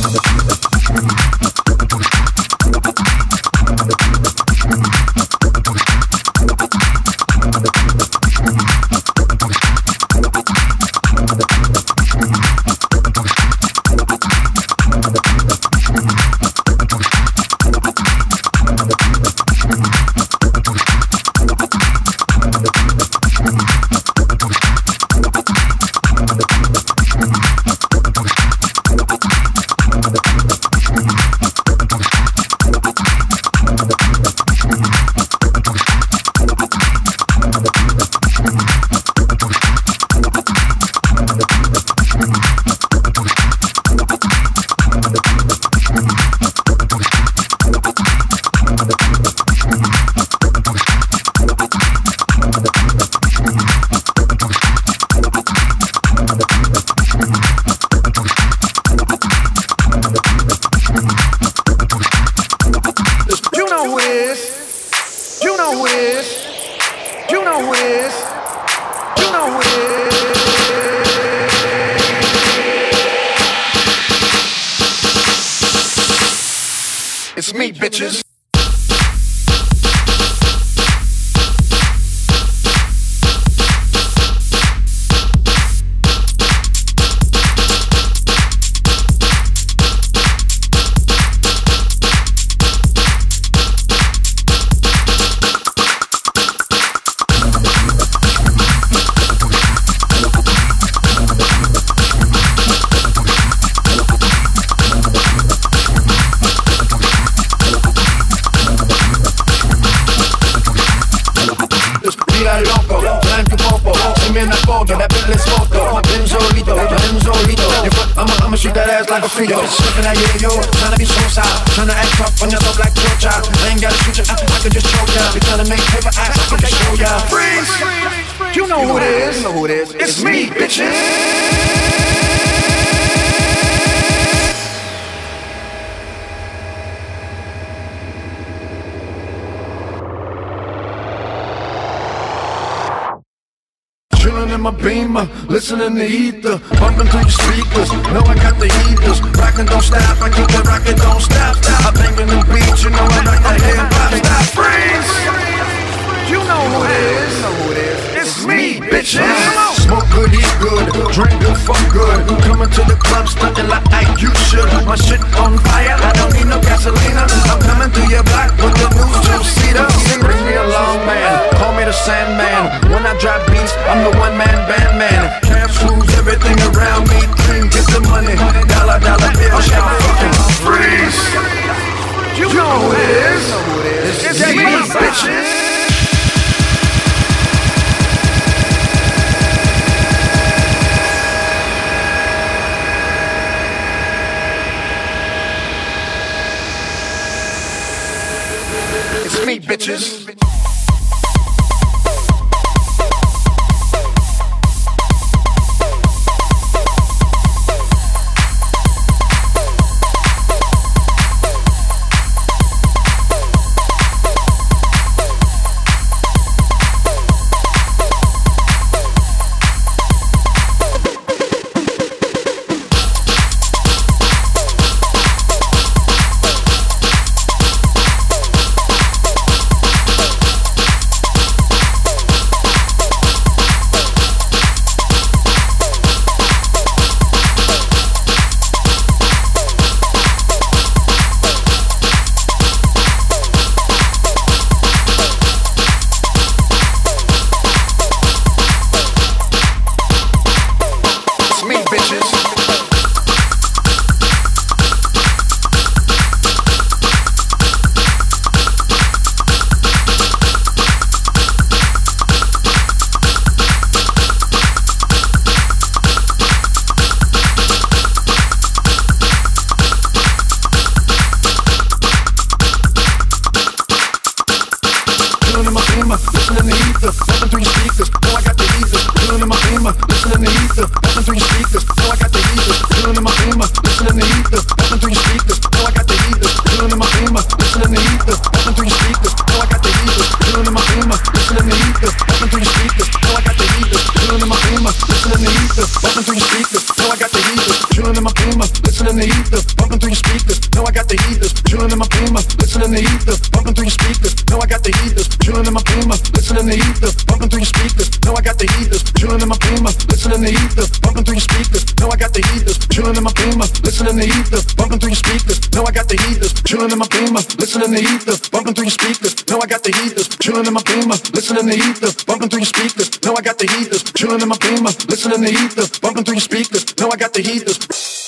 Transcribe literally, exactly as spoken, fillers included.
It's me, bitches. Loco, blanco popo, see me in the photo, that bitch photo. Been solito, been solito. I'ma, I'ma shoot that ass like a frito. Slipping that yeah, yo, tryna be so side, tryna act tough on yourself like Georgia. I ain't gotta shoot you, I, I can just choke ya. Be tryna make paper ass, I can just show ya. Freeze! You know who it is? You know who it is? It's me, bitches. Chillin' in my Beamer, listening to ether, bumping through your speakers. Know I got the heaters, rockin' don't stop. I keep the rockin' don't stop. I bangin' them beats, you know I like that hip hop. Stop, freeze! You know who it is? You know who it is? It's me, bitches. Smoke good, eat good, drink good, fuck good. Coming to the club, stuntin' like I you should. My shit on fire, I don't need no gasolina. I'm coming through your block with the new two-seater. Bring me along, man. Call me the Sandman. When I drop beats, I'm the one-man band man. Cash rules everything around me. Dream, get the money. Dollar, dollar bill, shout fucking freeze. You know who it is? It's me, bitches. It's me, bitches. Listening to ether, bumping through your speakers. Oh, I got the ether. Chillin' in my Beamer, listening to ether, bumping through your speakers. Oh, I got the ether. Chillin' in my Beamer, listening to ether, bumping through your speakers. Oh, I got the ether. Chillin' in my Beamer, listening to ether, bumping through your speakers. Oh, I got the ether. Chillin' in my Beamer, listening to ether, bumping through your speakers. Oh, I got the ether. Chillin' in my Beamer, listening to ether, bumping through your speakers. Oh, I got the ether. Chillin' in my Beamer, listening to ether, bumping through your speakers. No, I got the heaters, chilling in my Beamer, listening to ether, bumping through your speakers. No, I got the heaters, chilling in my Beamer, listening to ether, bumping through your speakers. No, I got the heaters, chilling in my Beamer, listening to ether, bumping through your speakers. No, I got the heaters, chilling in my Beamer, listening to ether, bumping through your speakers. No, I got the heaters, chilling in my Beamer, listening to ether, bumping through your speakers. No, I got the heaters, chilling in my Beamer, listening to ether, bumping through your speakers. No, I got the heaters, chilling in my Beamer, listening to ether, bumping through your speakers. No, I got the heaters.